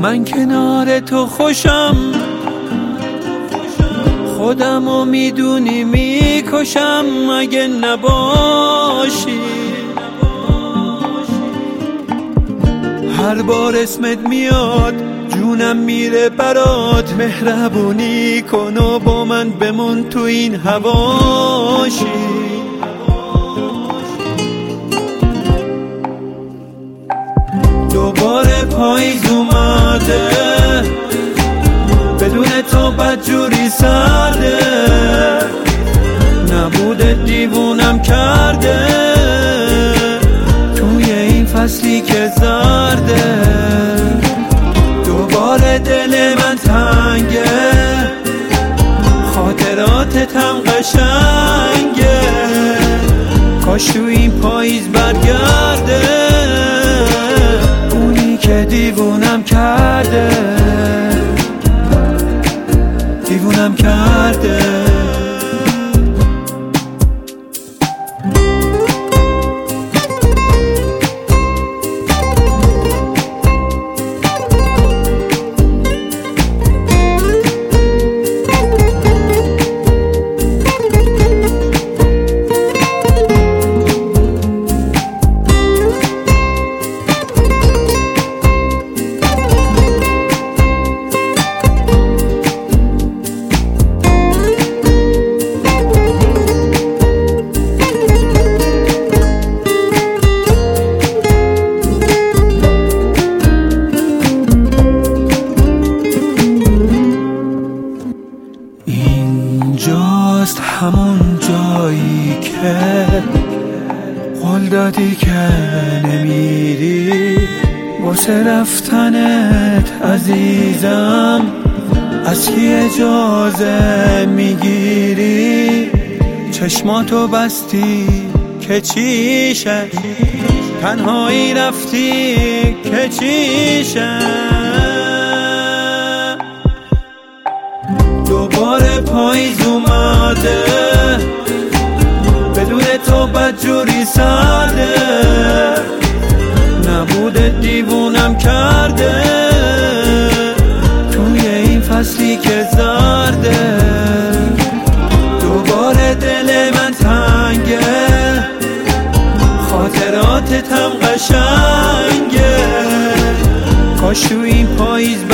من کنار تو خوشم، خودمو میدونی میکشم اگه نباشی. هر بار اسمت میاد جونم میره برات، مهربونی کن و با من بمون تو این هواشی. دوباره پاییز اومده، بدون تو بدجوری سرده، نبوده دیوونم کرده توی این فصلی که زرده. دوباره دل من تنگه، خاطراتتم قشنگه، کاش تو این پاییز برگرده اونی که دیوونم کرده، دیوونم کرده. اینجاست همون جایی که قول دادی که نمیری، واسه رفتنت عزیزم از کی اجازه میگیری؟ چشماتو بستی که چیشه، تنهایی رفتی که چیشه. دوباره پاییز اومده، بدون تو بدجوری سرده، نبوده دیوونم کرده توی این فصلی که زرده. دوباره دل من تنگه، خاطراتتم قشنگه، کاش تو این پاییز